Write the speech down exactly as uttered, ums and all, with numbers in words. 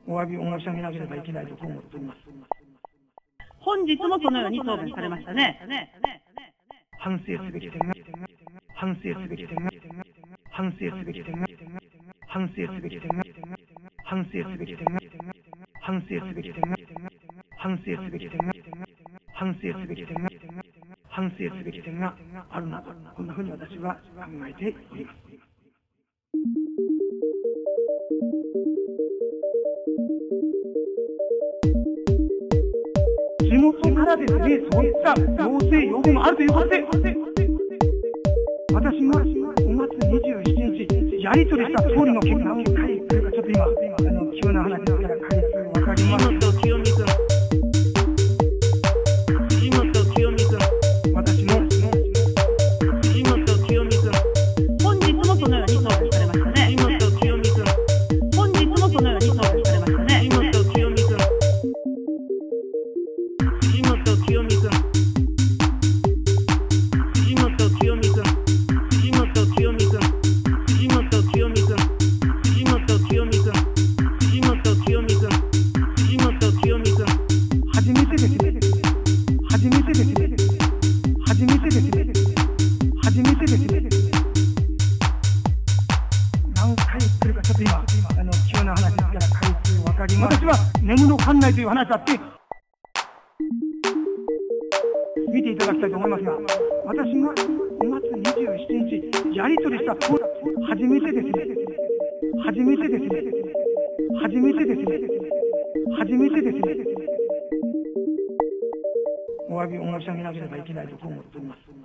お詫びを申し上げなければいけないと思っております。 本日もそのように答弁されましたね。 反省すべき点が、反省すべき点が、反省すべき点が、反省すべき点が、反省すべき点が、反省すべき点が、反省すべき点が、反省すべき点が、反省すべき点があるなと、こんなふうに私は考えております。地元からですね、そういった要請、要望もあるということで、私がごがつにじゅうしちにち、やり取りした総理の件何回というか、ちょっと今、あの急な話ですから、回数分かります。 藤本清美君、藤本清美君、 私の藤本清美君、本日もそのように答弁されましたね。藤本清美君、本日もそのように答弁されましたね。藤本清美君、藤本清美君、藤本清美君、藤本清美君、藤本清美君、藤本清美君、藤本清美君、藤本清美君、 初めてですね、初めてですね、初めてですね、初めてですね、何回言ってるか、ちょっと今、あの急な話ですから、回数分かります。私は根室管内という話だって、見ていただきたいと思いますが、私がごがつにじゅうしちにち、やり取りした初めてですね、初めてですね、初めてですね、初めてですね、お詫びを申し上げなければいけないと思っております。